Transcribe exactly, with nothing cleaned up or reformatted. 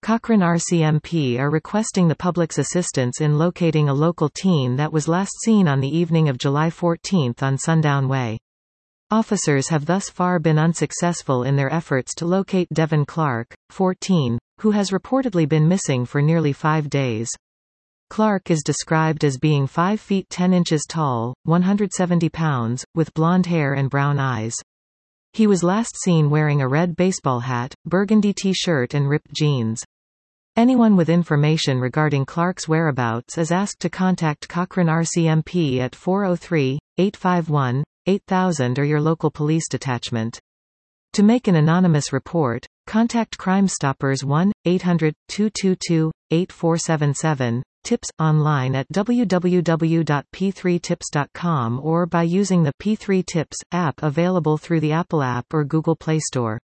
Cochrane R C M P are requesting the public's assistance in locating a local teen that was last seen on the evening of July fourteenth on Sundown Way. Officers have thus far been unsuccessful in their efforts to locate Devin Clark, fourteen, who has reportedly been missing for nearly five days. Clark is described as being five feet ten inches tall, one hundred seventy pounds, with blonde hair and brown eyes. He was last seen wearing a red baseball hat, burgundy t-shirt and ripped jeans. Anyone with information regarding Clark's whereabouts is asked to contact Cochrane R C M P at four oh three, eight five one, eight thousand or your local police detachment. To make an anonymous report, contact Crime Stoppers one eight hundred, two two two, eight four seven seven, tips, online at w w w dot p three tips dot com or by using the P three Tips app available through the Apple app or Google Play Store.